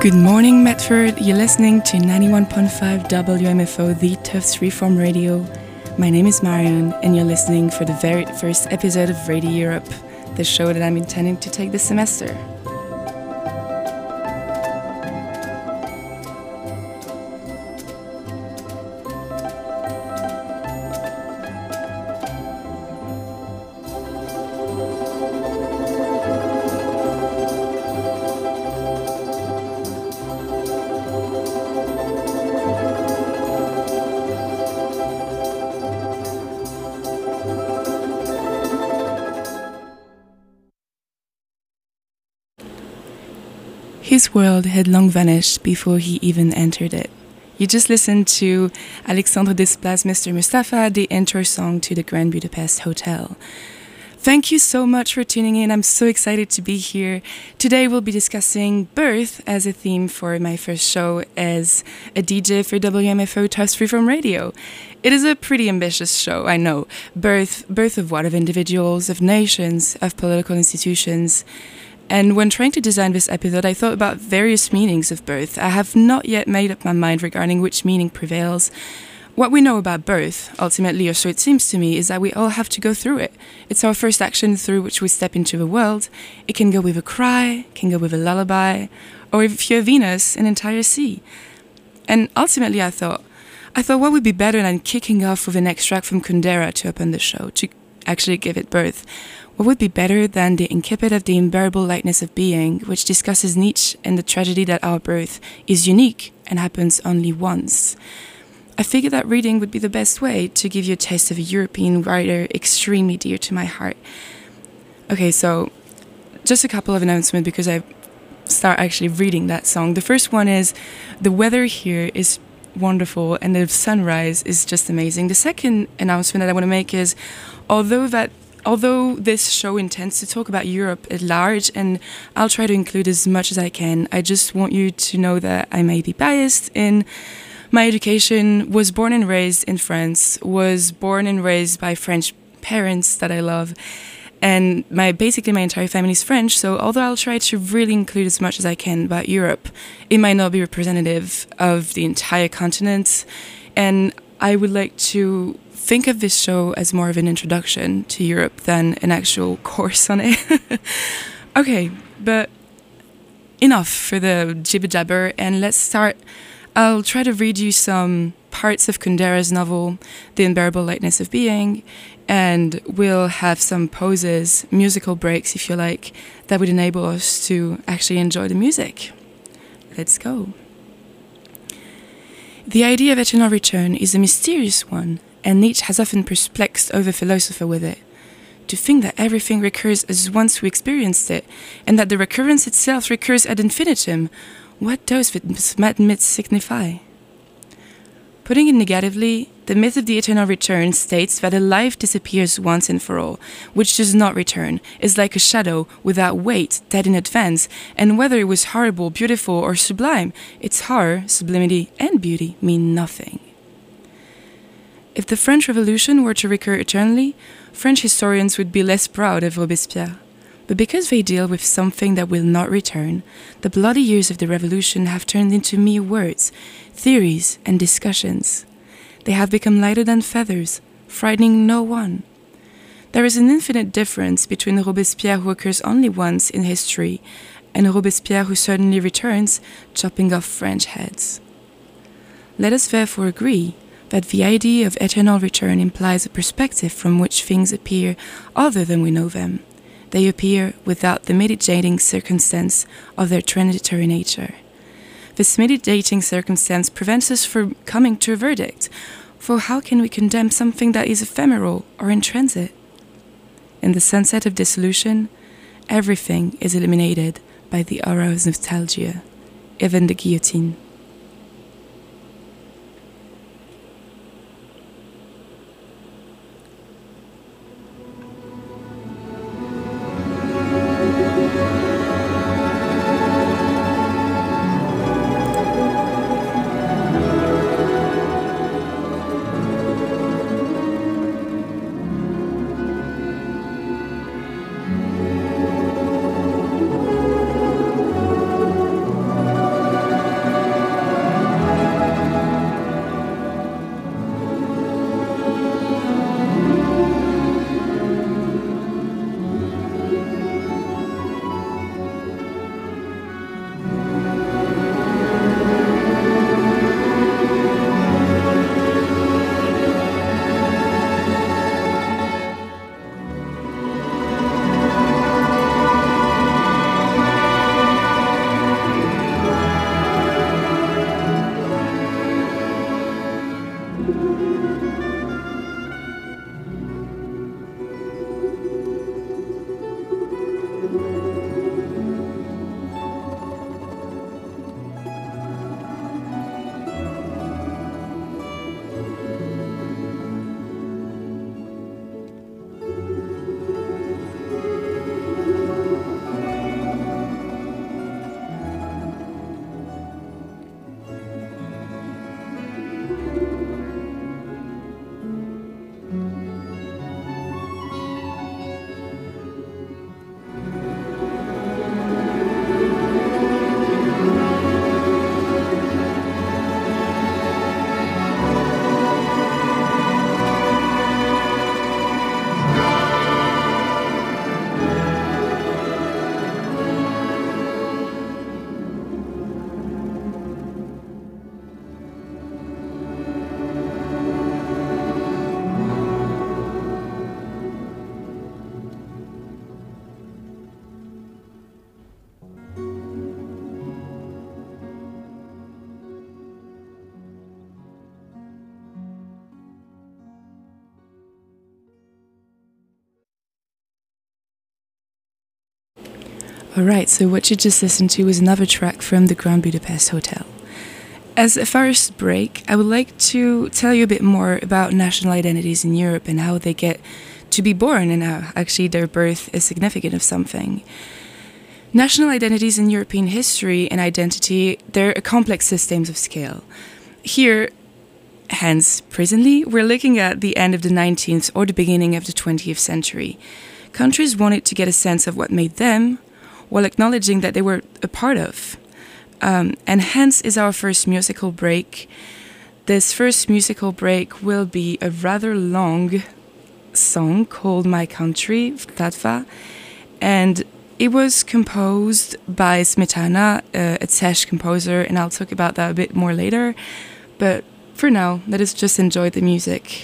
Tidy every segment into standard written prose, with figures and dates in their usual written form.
Good morning, Medford. You're listening to 91.5 WMFO, the Tufts Freeform Radio. My name is Marion, and you're listening for the very first episode of Radio Europe, the show that I'm intending to take this semester. His world had long vanished before he even entered it. You just listened to Alexandre Desplat's Mr. Mustafa, the intro song to the Grand Budapest Hotel. Thank you so much for tuning in. I'm so excited to be here. Today we'll be discussing birth as a theme for my first show as a DJ for WMFO Tufts Freeform Radio. It is a pretty ambitious show, I know. Birth of what? Of individuals, of nations, of political institutions. And when trying to design this episode, I thought about various meanings of birth. I have not yet made up my mind regarding which meaning prevails. What we know about birth, ultimately, or so it seems to me, is that we all have to go through it. It's our first action through which we step into the world. It can go with a cry, can go with a lullaby, or if you're Venus, an entire sea. And ultimately, I thought, what would be better than kicking off with an extract from Kundera to open the show, to actually give it birth? What would be better than the incipit of the unbearable lightness of being, which discusses Nietzsche and the tragedy that our birth is unique and happens only once? I figured that reading would be the best way to give you a taste of a European writer extremely dear to my heart. Okay, so just a couple of announcements because I start actually reading that song. The first one is the weather here is wonderful and the sunrise is just amazing. The second announcement that I want to make is Although this show intends to talk about Europe at large, and I'll try to include as much as I can, I just want you to know that I may be biased in my education, was born and raised in France, was born and raised by French parents that I love, and basically my entire family is French, so although I'll try to really include as much as I can about Europe, it might not be representative of the entire continent, and I would like to think of this show as more of an introduction to Europe than an actual course on it. Okay, but enough for the jibber-jabber, and let's start. I'll try to read you some parts of Kundera's novel, The Unbearable Lightness of Being, and we'll have some pauses, musical breaks if you like, that would enable us to actually enjoy the music. Let's go. The idea of eternal return is a mysterious one, and Nietzsche has often perplexed other philosophers with it. To think that everything recurs as once we experienced it, and that the recurrence itself recurs ad infinitum, what does this myth signify? Putting it negatively, the myth of the eternal return states that a life disappears once and for all, which does not return, is like a shadow without weight, dead in advance, and whether it was horrible, beautiful, or sublime, its horror, sublimity, and beauty mean nothing. If the French Revolution were to recur eternally, French historians would be less proud of Robespierre. But because they deal with something that will not return, the bloody years of the Revolution have turned into mere words, theories, and discussions. They have become lighter than feathers, frightening no one. There is an infinite difference between Robespierre who occurs only once in history and Robespierre who suddenly returns, chopping off French heads. Let us therefore agree that the idea of eternal return implies a perspective from which things appear other than we know them. They appear without the mitigating circumstance of their transitory nature. This mitigating circumstance prevents us from coming to a verdict, for how can we condemn something that is ephemeral or in transit? In the sunset of dissolution, everything is illuminated by the aura of nostalgia, even the guillotine. Alright, so what you just listened to was another track from the Grand Budapest Hotel. As a first break, I would like to tell you a bit more about national identities in Europe and how they get to be born and how actually their birth is significant of something. National identities in European history and identity, they're complex systems of scale. Here, hence, presently, we're looking at the end of the 19th or the beginning of the 20th century. Countries wanted to get a sense of what made them, while acknowledging that they were a part of. And hence is our first musical break. This first musical break will be a rather long song called My Country, Vklatva, and it was composed by Smetana, a Czech composer, and I'll talk about that a bit more later. But for now, let us just enjoy the music.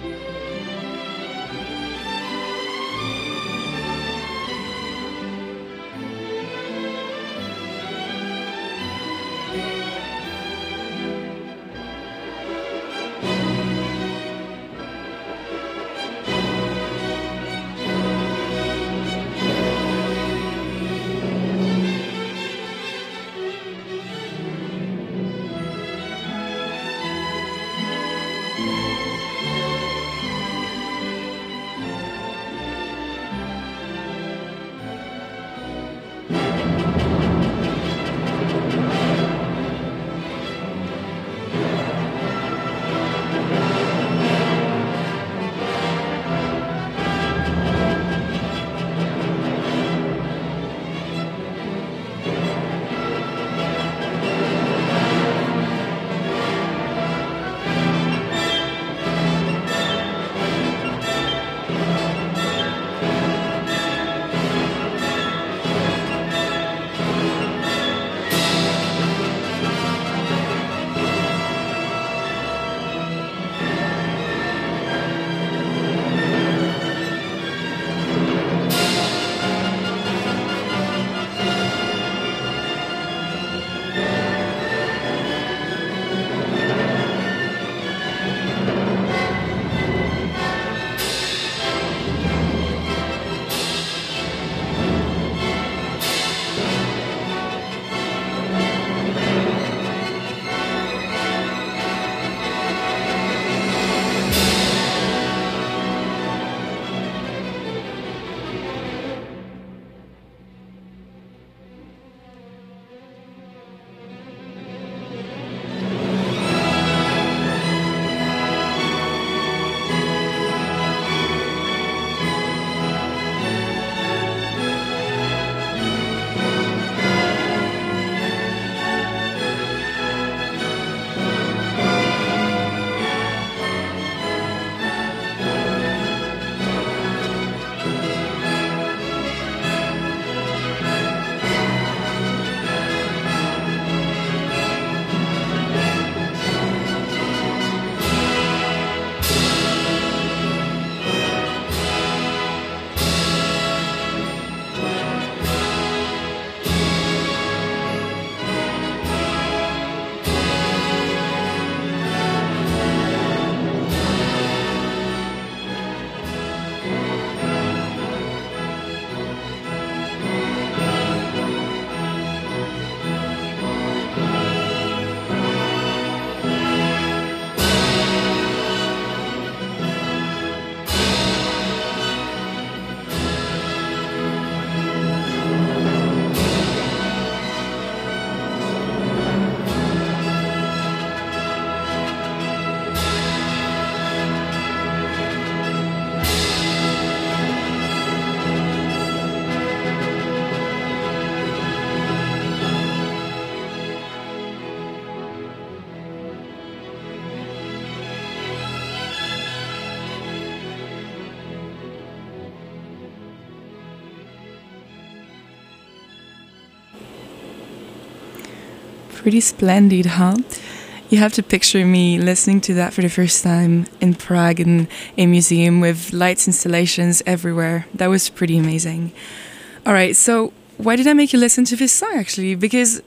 Pretty splendid, huh? You have to picture me listening to that for the first time in Prague in a museum with lights installations everywhere. That was pretty amazing. All right, so why did I make you listen to this song actually? Because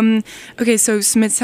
okay, so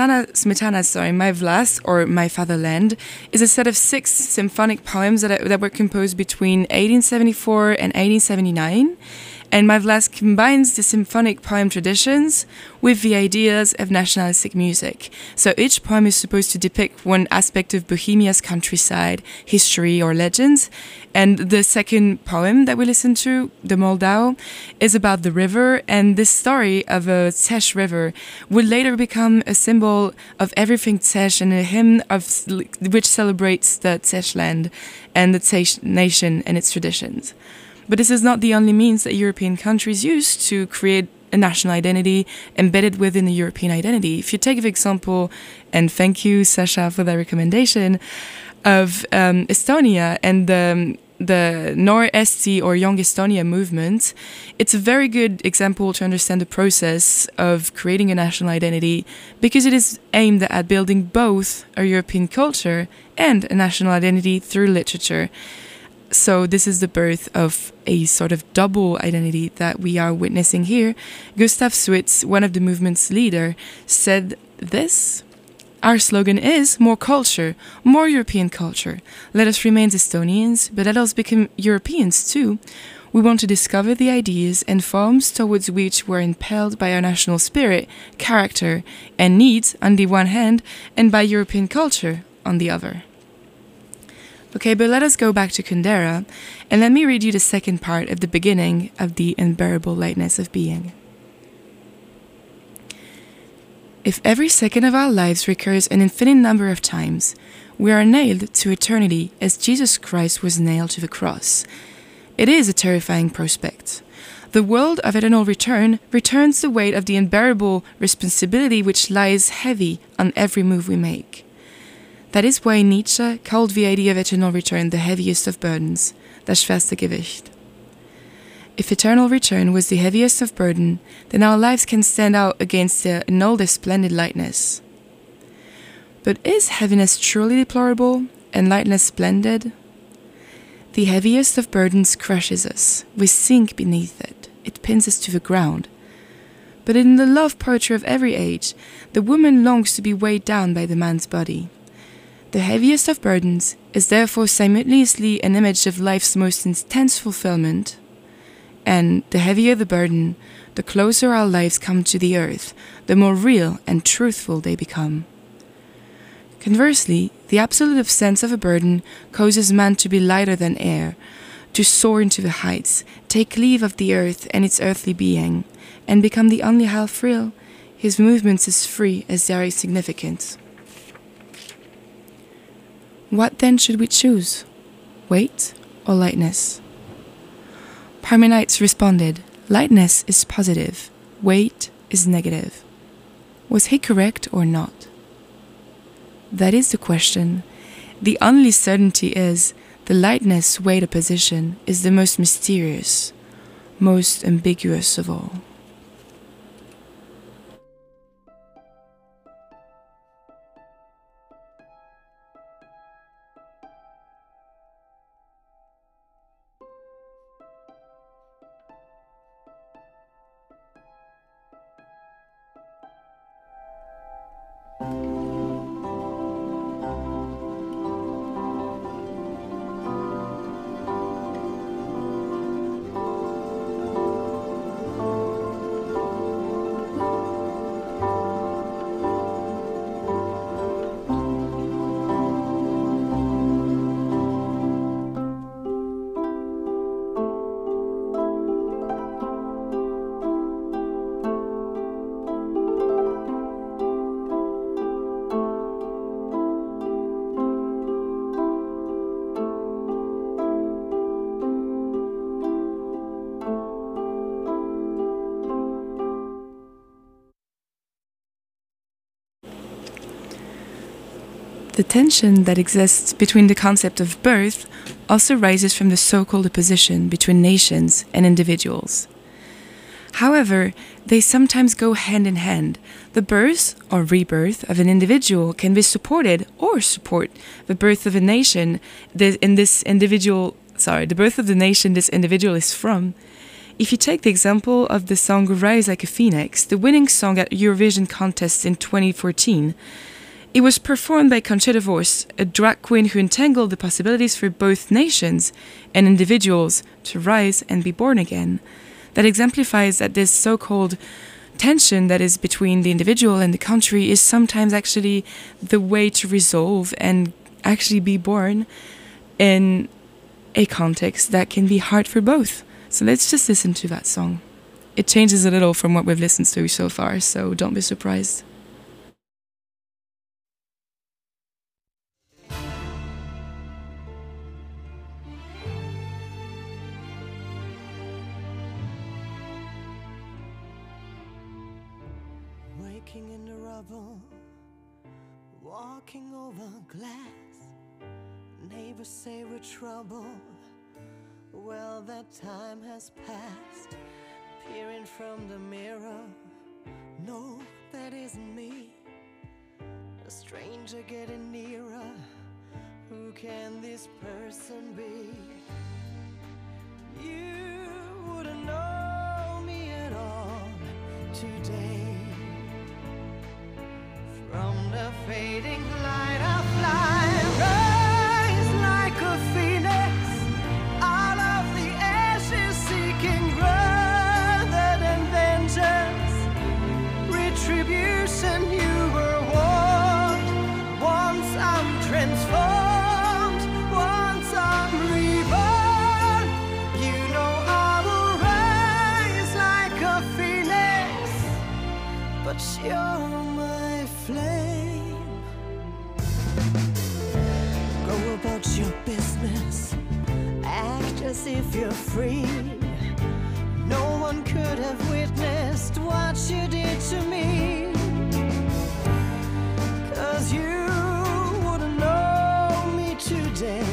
Smetana, My Vlast or My Fatherland is a set of 6 symphonic poems that were composed between 1874 and 1879. And My Vlast combines the symphonic poem traditions with the ideas of nationalistic music. So each poem is supposed to depict one aspect of Bohemia's countryside, history, or legends. And the second poem that we listen to, the Moldau, is about the river, and this story of a Tesh river would later become a symbol of everything Tesh and a hymn which celebrates the Tesh land and the Tesh nation and its traditions. But this is not the only means that European countries use to create a national identity embedded within the European identity. If you take the example, and thank you, Sasha, for that recommendation, of Estonia and the Nor Eesti or Young Estonia movement, it's a very good example to understand the process of creating a national identity because it is aimed at building both a European culture and a national identity through literature. So this is the birth of a sort of double identity that we are witnessing here. Gustav Switz, one of the movement's leader, said this: "Our slogan is more culture, more European culture. Let us remain Estonians, but let us become Europeans too. We want to discover the ideas and forms towards which we're impelled by our national spirit, character, and needs on the one hand, and by European culture on the other." Okay, but let us go back to Kundera, and let me read you the second part of the beginning of The Unbearable Lightness of Being. If every second of our lives recurs an infinite number of times, we are nailed to eternity as Jesus Christ was nailed to the cross. It is a terrifying prospect. The world of eternal return returns the weight of the unbearable responsibility which lies heavy on every move we make. That is why Nietzsche called the idea of eternal return the heaviest of burdens, das schwerste Gewicht. If eternal return was the heaviest of burden, then our lives can stand out against the annulled splendid lightness. But is heaviness truly deplorable and lightness splendid? The heaviest of burdens crushes us. We sink beneath it. It pins us to the ground. But in the love poetry of every age, the woman longs to be weighed down by the man's body. The heaviest of burdens is therefore simultaneously an image of life's most intense fulfillment, and the heavier the burden, the closer our lives come to the earth, the more real and truthful they become. Conversely, the absolute sense of a burden causes man to be lighter than air, to soar into the heights, take leave of the earth and its earthly being, and become the only half real, his movements as free as they are insignificant. What then should we choose? Weight or lightness? Parmenides responded, lightness is positive, weight is negative. Was he correct or not? That is the question. The only certainty is the lightness weight opposition is the most mysterious, most ambiguous of all. The tension that exists between the concept of birth also rises from the so-called opposition between nations and individuals. However, they sometimes go hand in hand. The birth or rebirth of an individual can be supported or support the birth of a nation the birth of the nation this individual is from. If you take the example of the song Rise Like a Phoenix, the winning song at Eurovision contest in 2014, it was performed by Conchita Wurst, a drag queen who entangled the possibilities for both nations and individuals to rise and be born again. That exemplifies that this so-called tension that is between the individual and the country is sometimes actually the way to resolve and actually be born in a context that can be hard for both. So let's just listen to that song. It changes a little from what we've listened to so far, so don't be surprised. Waking in the rubble, walking over glass. Neighbors say we're trouble, Well, that time has passed. Peering from the mirror. No, that isn't me. A stranger getting nearer. Who can this person be? You wouldn't know me at all today. From the fading light I fly, rise like a phoenix out of the ashes, seeking rather than vengeance, retribution. You were warned. Once I'm transformed, once I'm reborn, you know I will rise like a phoenix, but you're my flame. Go about your business, act as if you're free. No one could have witnessed what you did to me, 'cause you wouldn't know me today.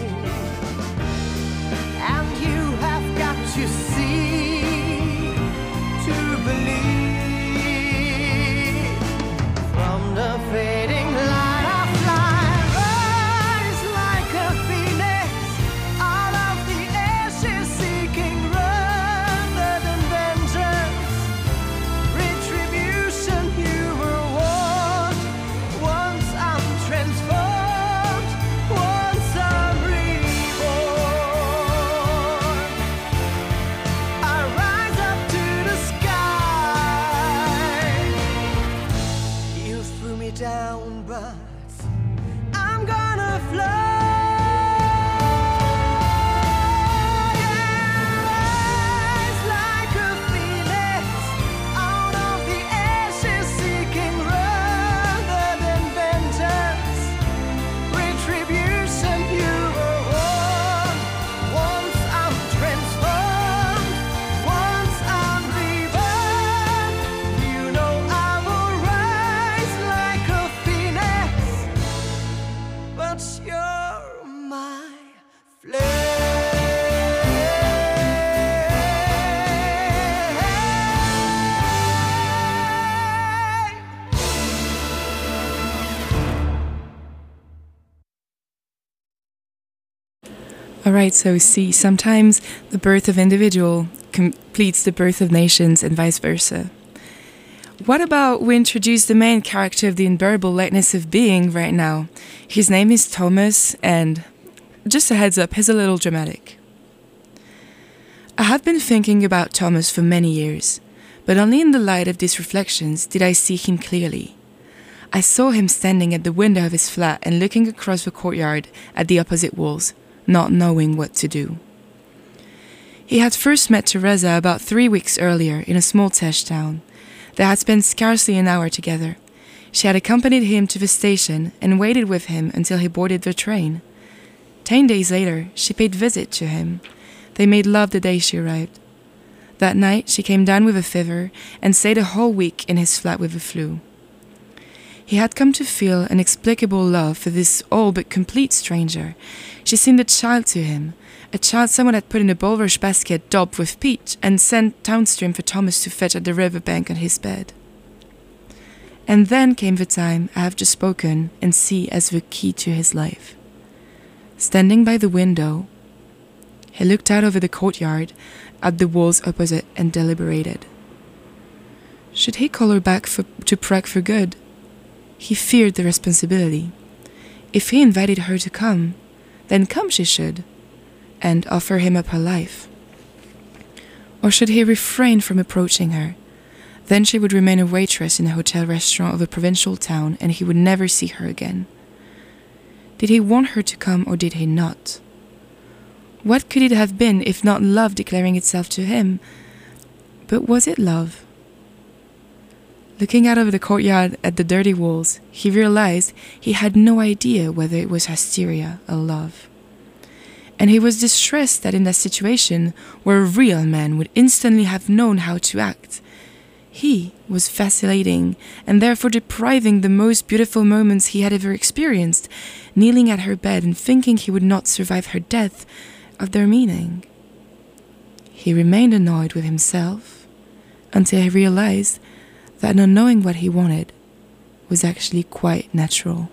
And you have got to see to believe. From the fading light I fly, rise like a phoenix out of the ashes, seeking rather than vengeance, retribution. You were warned. Once I'm transformed, once I'm reborn, I rise up to the sky. You threw me down, but I'm gonna fly. Rise like a phoenix out of the ashes, seeking rather than vengeance, retribution. You were warned. Once I'm transformed, once I'm reborn, you know I will rise like a phoenix, but you're my flame. Alright, so see, sometimes the birth of individual completes the birth of nations and vice versa. What about we introduce the main character of the unbearable lightness of being right now? His name is Thomas, and just a heads up, he's a little dramatic. I have been thinking about Thomas for many years, but only in the light of these reflections did I see him clearly. I saw him standing at the window of his flat and looking across the courtyard at the opposite walls, not knowing what to do. He had first met Teresa about 3 weeks earlier in a small Tesh town. They had spent scarcely an hour together. She had accompanied him to the station and waited with him until he boarded the train. 10 days later, she paid visit to him. They made love the day she arrived. That night, she came down with a fever and stayed a whole week in his flat with the flu. He had come to feel an inexplicable love for this all but complete stranger. She seemed a child to him, a child someone had put in a bulrush basket daubed with peach and sent downstream for Thomas to fetch at the riverbank on his bed. And then came the time I have just spoken and see as the key to his life. Standing by the window, he looked out over the courtyard at the walls opposite and deliberated. Should he call her back to Prague for good? He feared the responsibility. If he invited her to come, then come she should, and offer him up her life. Or should he refrain from approaching her? Then she would remain a waitress in a hotel restaurant of a provincial town, and he would never see her again. Did he want her to come, or did he not? What could it have been if not love declaring itself to him? But was it love? Looking out over the courtyard at the dirty walls, he realized he had no idea whether it was hysteria or love. And he was distressed that in that situation, where a real man would instantly have known how to act, he was vacillating and therefore depriving the most beautiful moments he had ever experienced, kneeling at her bed and thinking he would not survive her death, of their meaning. he remained annoyed with himself until he realized that not knowing what he wanted was actually quite natural.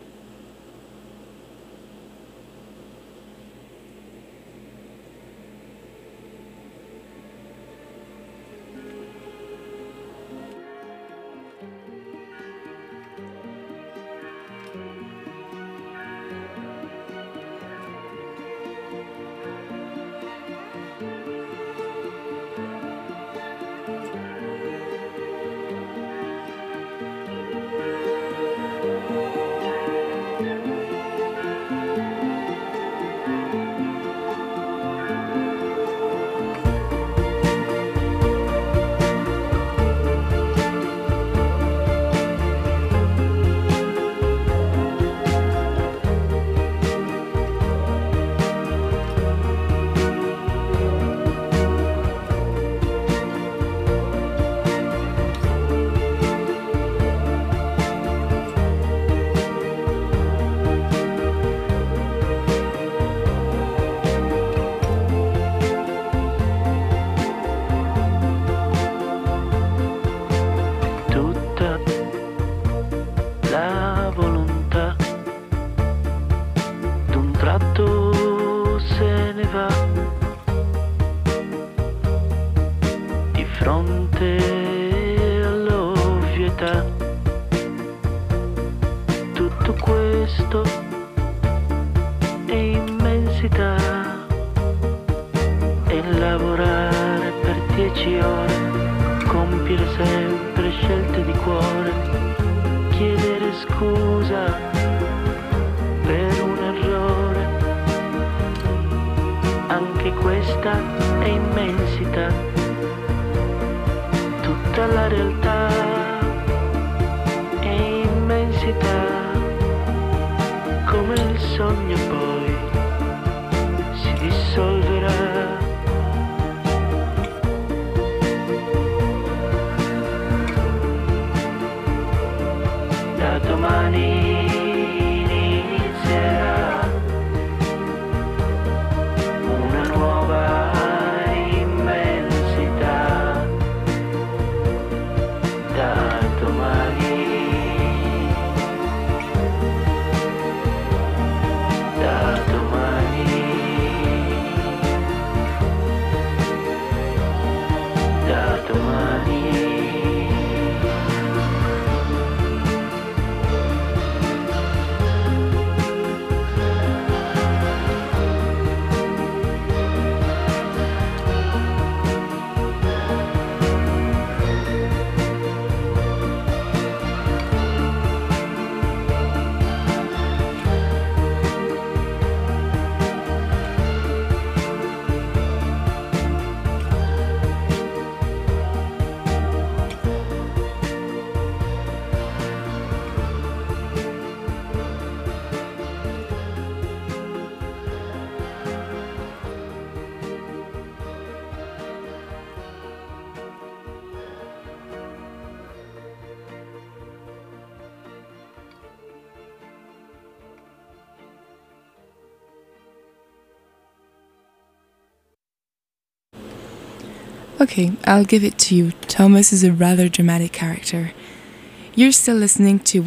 Okay, I'll give it to you. Thomas is a rather dramatic character. You're still listening to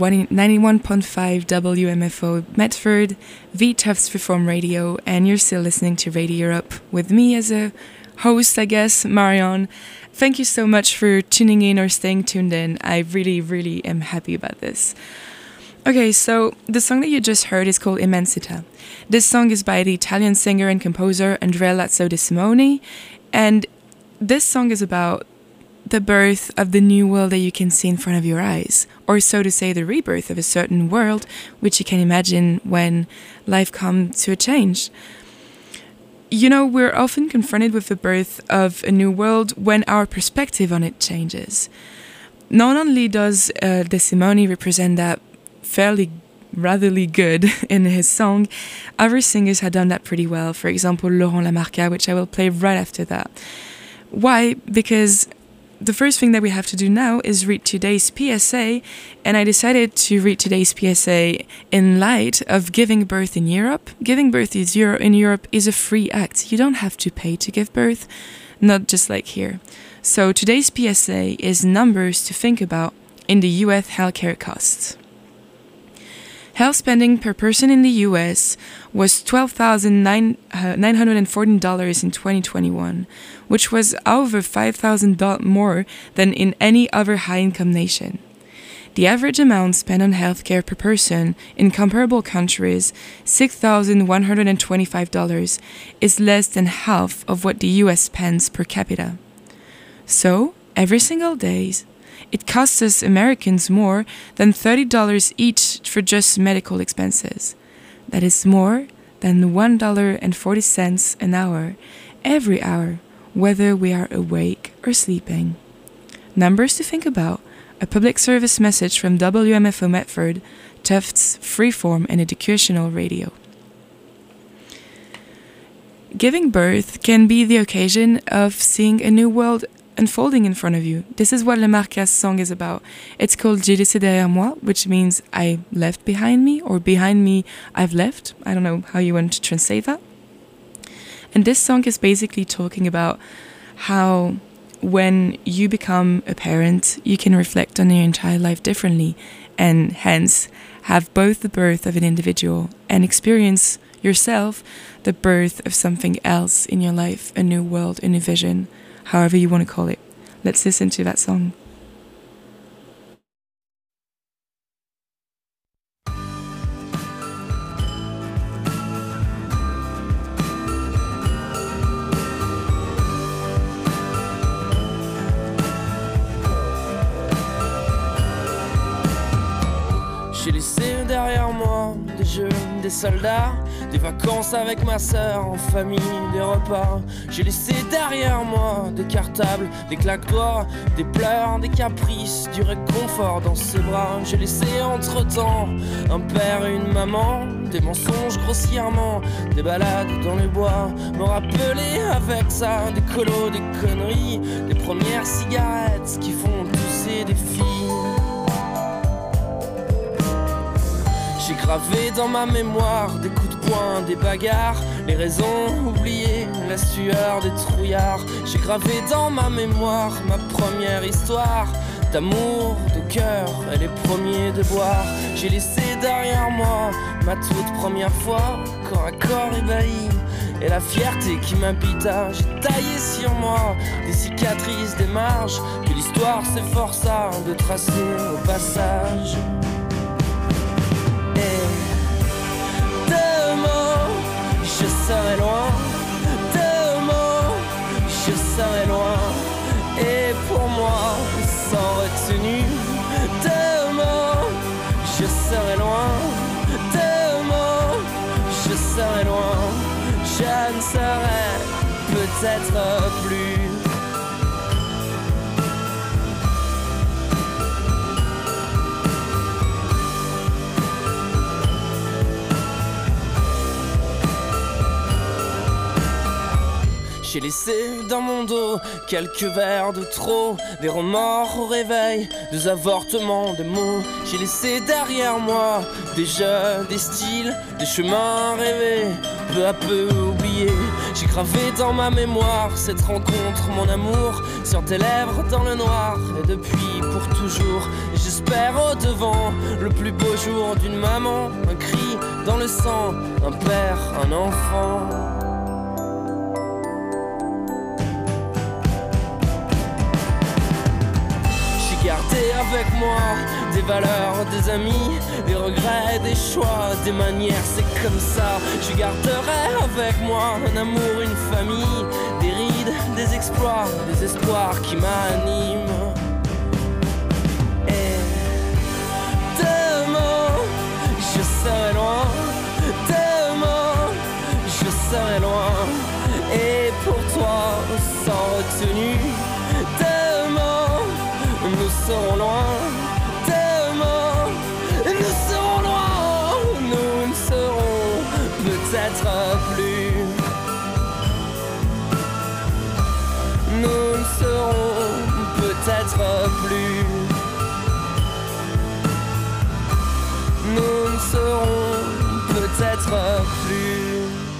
91.5 WMFO Medford, V Tufts Freeform Radio, and you're still listening to Radio Europe with me as a host, I guess, Marion. Thank you so much for tuning in or staying tuned in. I really, really am happy about this. Okay, so the song that you just heard is called Immensità. This song is by the Italian singer and composer Andrea Lazzo De Simone, and this song is about the birth of the new world that you can see in front of your eyes, or so to say, the rebirth of a certain world, which you can imagine when life comes to a change. You know, we're often confronted with the birth of a new world when our perspective on it changes. Not only does De Simone represent that fairly ratherly good in his song, other singers have done that pretty well. For example, Laurent Lamarca, which I will play right after that. Why? Because the first thing that we have to do now is read today's PSA, and I decided to read today's PSA in light of giving birth in Europe. Giving birth in Europe is a free act. You don't have to pay to give birth, not just like here. So today's PSA is numbers to think about in the US healthcare costs. Health spending per person in the US was $12,914 in 2021, which was over $5,000 more than in any other high-income nation. The average amount spent on healthcare per person in comparable countries, $6,125, is less than half of what the US spends per capita. So, every single day, it costs us Americans more than $30 each for just medical expenses. That is more than $1.40 an hour, every hour, whether we are awake or sleeping. Numbers to think about, a public service message from WMFO Medford, Tufts Freeform and Educational Radio. Giving birth can be the occasion of seeing a new world unfolding in front of you. This is what Le Marcas song is about. It's called J'ai laissé derrière moi, which means I left behind me, or behind me I've left. I don't know how you want to translate that. And this song is basically talking about how when you become a parent, you can reflect on your entire life differently, and hence have both the birth of an individual and experience yourself the birth of something else in your life, a new world, a new vision, however you want to call it. Let's listen to that song. J'ai laissé derrière moi des jeux, des soldats, des vacances avec ma sœur, en famille, des repas. J'ai laissé derrière moi des cartables, des claques-doigts, des pleurs, des caprices, du réconfort dans ses bras. J'ai laissé entre-temps un père et une maman, des mensonges grossièrement, des balades dans les bois. Me rappeler avec ça des colos, des conneries, des premières cigarettes qui font tousser des filles. J'ai gravé dans ma mémoire des coups de poing, des bagarres, les raisons oubliées, la sueur des trouillards. J'ai gravé dans ma mémoire ma première histoire d'amour, de cœur et les premiers de boire. J'ai laissé derrière moi ma toute première fois, corps à corps ébahi, et la fierté qui m'habita. J'ai taillé sur moi des cicatrices, des marges que l'histoire s'efforça de tracer au passage. Je serai loin, demain je serai loin, et pour moi sans retenue. Demain je serai loin, demain je serai loin, je ne serai peut-être plus. J'ai laissé dans mon dos quelques vers de trop, des remords au réveil, des avortements de mots. J'ai laissé derrière moi des jeux, des styles, des chemins rêvés, peu à peu oubliés. J'ai gravé dans ma mémoire cette rencontre, mon amour, sur tes lèvres dans le noir. Et depuis pour toujours, j'espère au devant le plus beau jour d'une maman, un cri dans le sang, un père, un enfant. Gardé avec moi des valeurs, des amis, des regrets, des choix, des manières, c'est comme ça. Je garderai avec moi un amour, une famille, des rides, des exploits, des espoirs qui m'animent. Et demain, je serai loin, demain, je serai loin, et pour toi, sans retenue. Nous serons loin, demain, nous serons loin, nous ne serons peut-être plus. Nous ne serons plus. Nous ne serons peut-être plus.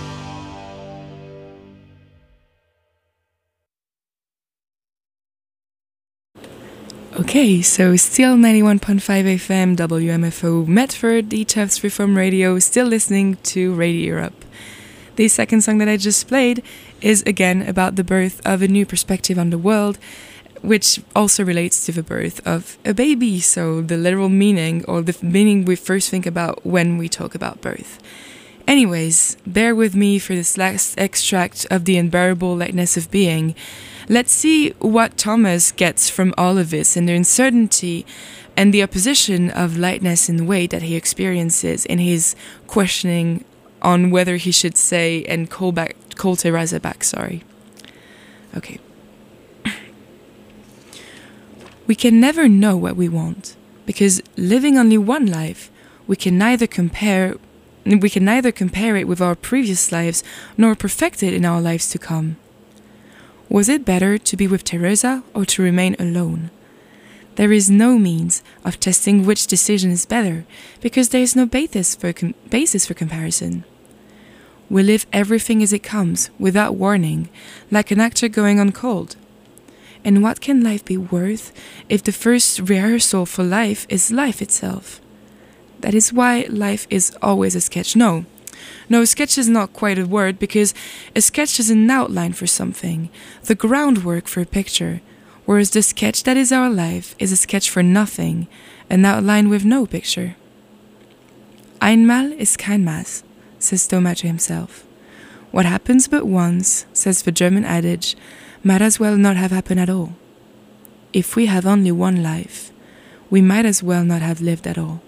Okay, so still 91.5 FM, WMFO, Medford, Utrecht Reform Radio, still listening to Radio Europe. The second song that I just played is again about the birth of a new perspective on the world, which also relates to the birth of a baby, so the literal meaning, or the meaning we first think about when we talk about birth. Anyways, bear with me for this last extract of The Unbearable Lightness of Being. Let's see what Thomas gets from all of this and the uncertainty and the opposition of lightness in the way that he experiences in his questioning on whether he should say and call Teresa back, sorry. Okay. We can never know what we want, because living only one life, we can neither compare it with our previous lives nor perfect it in our lives to come. Was it better to be with Teresa or to remain alone? There is no means of testing which decision is better, because there is no basis for comparison. We live everything as it comes, without warning, like an actor going on cold. And what can life be worth if the first rehearsal for life is life itself? That is why life is always a sketch. No, sketch is not quite a word, because a sketch is an outline for something, the groundwork for a picture, whereas the sketch that is our life is a sketch for nothing, an outline with no picture. Einmal ist kein Maß, says Thomas to himself. What happens but once, says the German adage, might as well not have happened at all. If we have only one life, we might as well not have lived at all.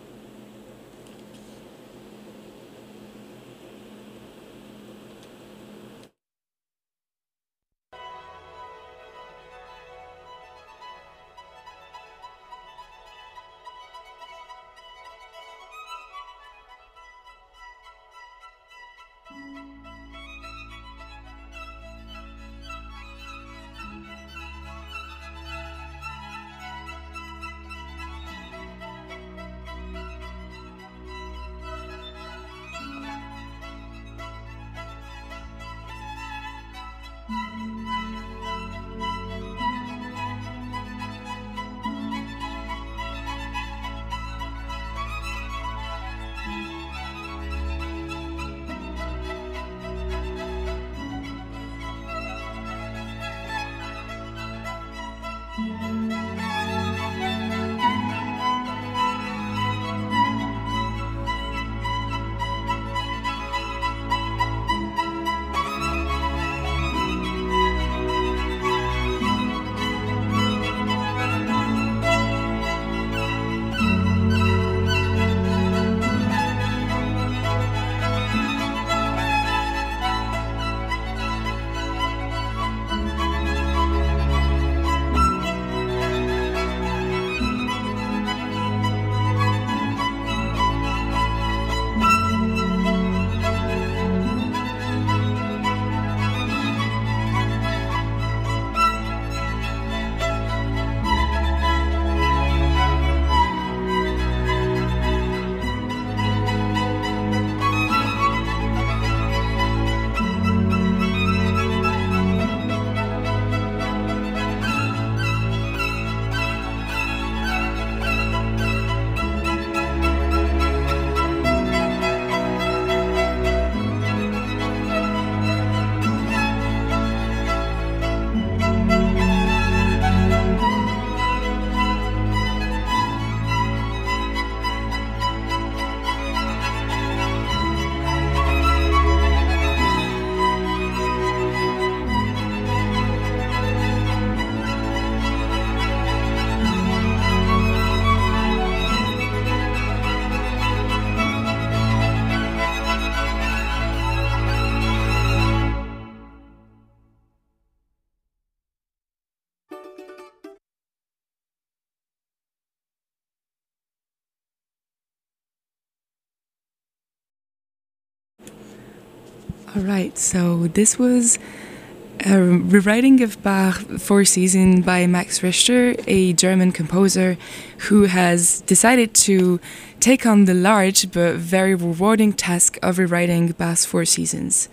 Alright, so this was a rewriting of Bach Four Seasons by Max Richter, a German composer who has decided to take on the large but very rewarding task of rewriting Bach's Four Seasons.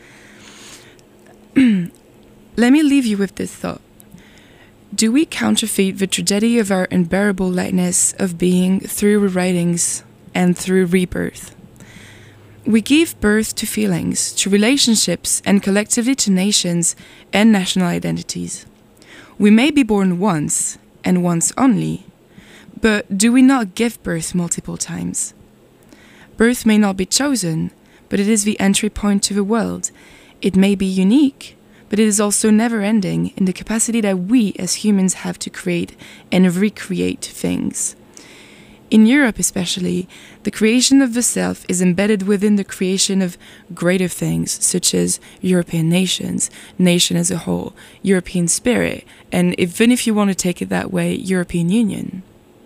Let me leave you with this thought. Do we counterfeit the tragedy of our unbearable lightness of being through rewritings and through rebirth? We give birth to feelings, to relationships, and collectively to nations and national identities. We may be born once, and once only, but do we not give birth multiple times? Birth may not be chosen, but it is the entry point to the world. It may be unique, but it is also never-ending in the capacity that we as humans have to create and recreate things. In Europe especially, the creation of the self is embedded within the creation of greater things, such as European nations, nation as a whole, European spirit, and even if you want to take it that way, European Union.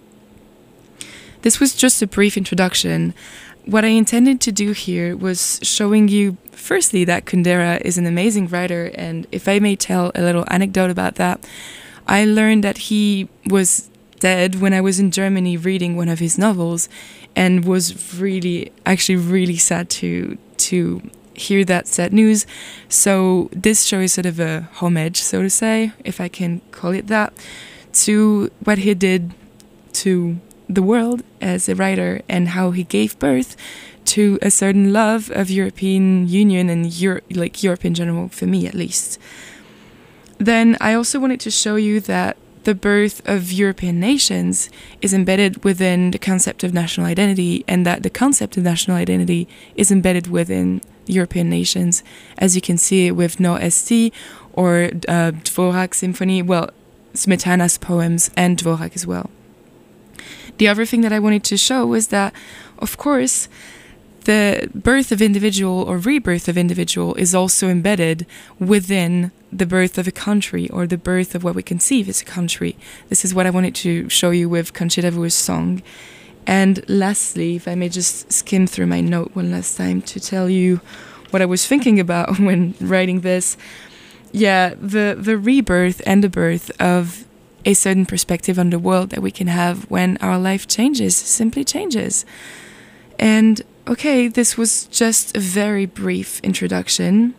This was just a brief introduction. What I intended to do here was showing you, firstly, that Kundera is an amazing writer, and if I may tell a little anecdote about that, I learned that he was dead when I was in Germany reading one of his novels, and was really sad to hear that sad news. So this show is sort of a homage, so to say, if I can call it that, to what he did to the world as a writer and how he gave birth to a certain love of European Union and Europe in general, for me at least. Then I also wanted to show you that the birth of European nations is embedded within the concept of national identity, and that the concept of national identity is embedded within European nations, as you can see it with No ST or Dvorak Symphony, well, Smetana's poems and Dvorak as well. The other thing that I wanted to show was that, of course, the birth of individual or rebirth of individual is also embedded within the birth of a country, or the birth of what we conceive as a country. This is what I wanted to show you with Conchita Wu's song. And lastly, if I may just skim through my note one last time to tell you what I was thinking about when writing this. Yeah, the rebirth and the birth of a certain perspective on the world that we can have when our life changes, simply changes. And okay, this was just a very brief introduction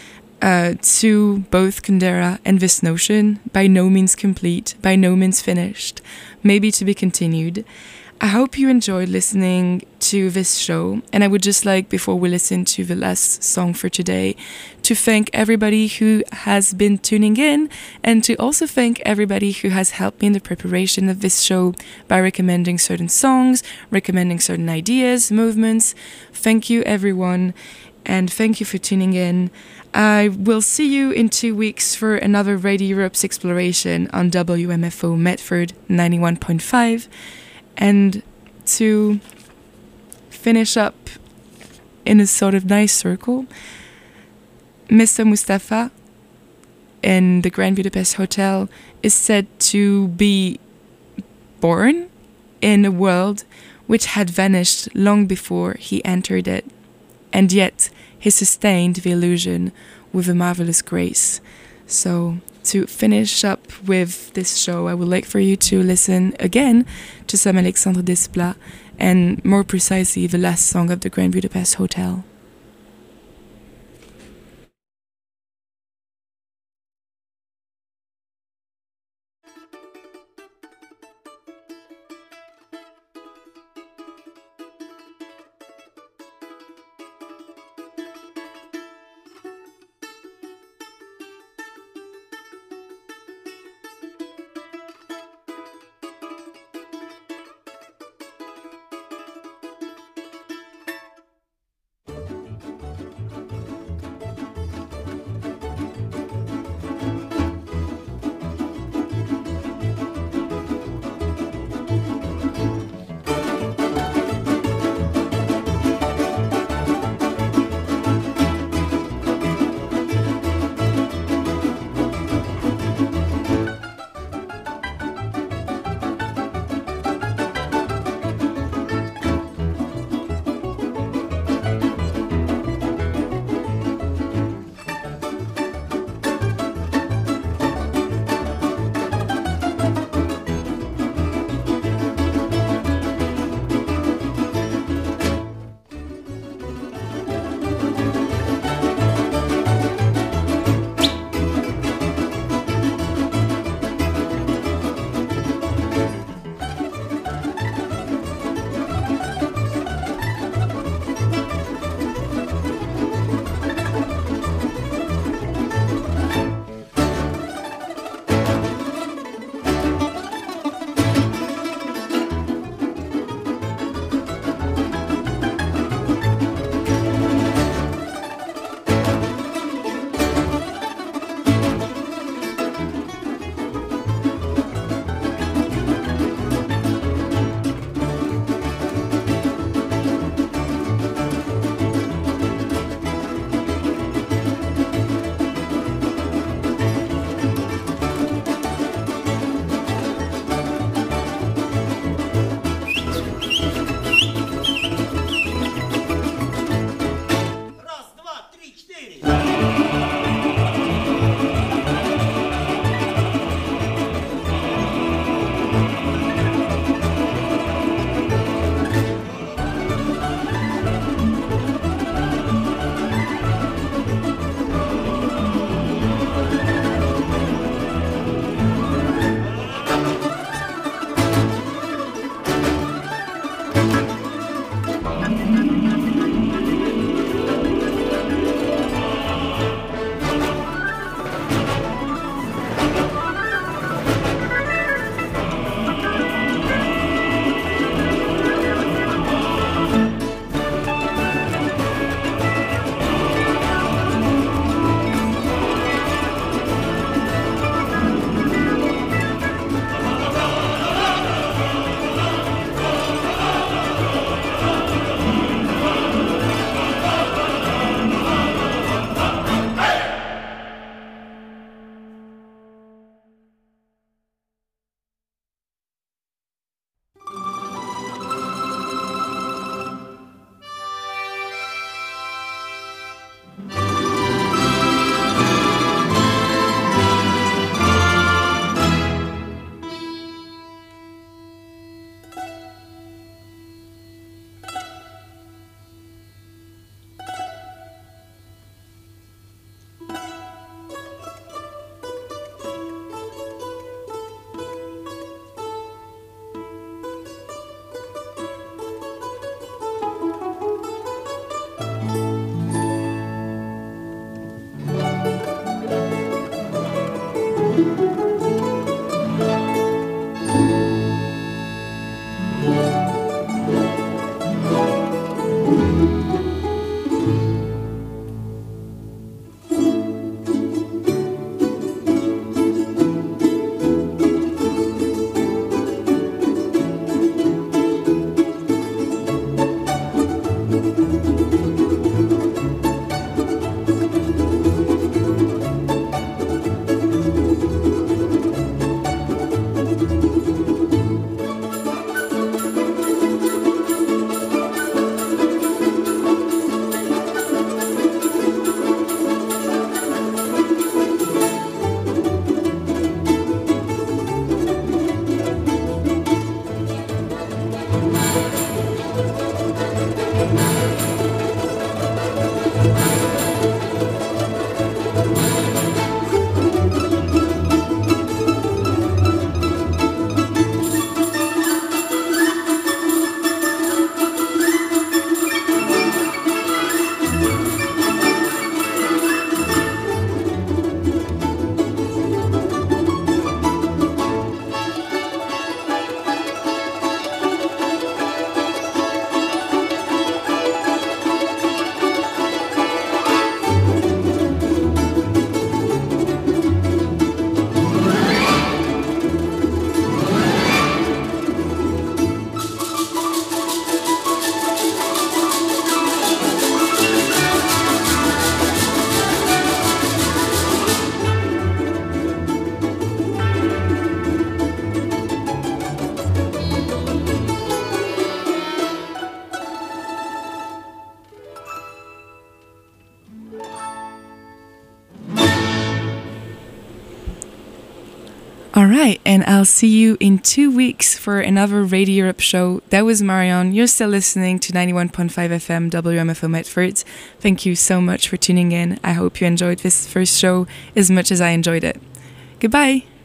to both Kundera and this notion, by no means complete, by no means finished, maybe to be continued. I hope you enjoyed listening to this show, and I would just like, before we listen to the last song for today, to thank everybody who has been tuning in, and to also thank everybody who has helped me in the preparation of this show by recommending certain songs, recommending certain ideas, movements. Thank you, everyone, and thank you for tuning in. I will see you in 2 weeks for another Radio Europe's exploration on WMFO Medford 91.5. And to finish up in a sort of nice circle, Mr. Mustafa in the Grand Budapest Hotel is said to be born in a world which had vanished long before he entered it, and yet he sustained the illusion with a marvelous grace. So, to finish up with this show, I would like for you to listen again to some Alexandre Desplat, and more precisely the last song of the Grand Budapest Hotel. All right, and I'll see you in 2 weeks for another Radio Europe show. That was Marion. You're still listening to 91.5 FM WMFO Medford. Thank you so much for tuning in. I hope you enjoyed this first show as much as I enjoyed it. Goodbye.